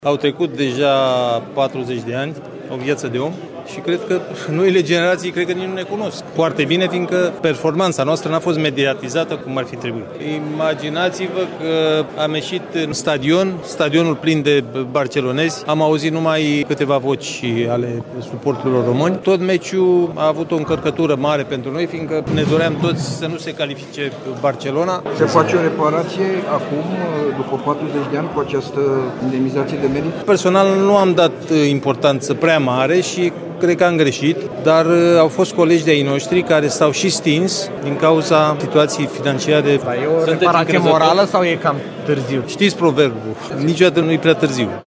Au trecut deja 40 de ani, o viață de om, și cred că noile generații cred că nici nu ne cunosc foarte bine, fiindcă performanța noastră n-a fost mediatizată cum ar fi trebuit. Imaginați-vă că am ieșit în stadionul plin de barcelonezi, am auzit numai câteva voci ale suporterilor români. Tot meciul a avut o încărcătură mare pentru noi, fiindcă ne doream toți să nu se califice Barcelona. Se face o reparație acum, după 40 de ani, cu această indemnizație de merit? Personal nu am dat importanță prea mare și cred că am greșit, dar au fost colegi de-ai noștri care s-au și stins din cauza situației financiare. Dar e o reparație morală sau e cam târziu? Știți proverbul, niciodată nu e prea târziu.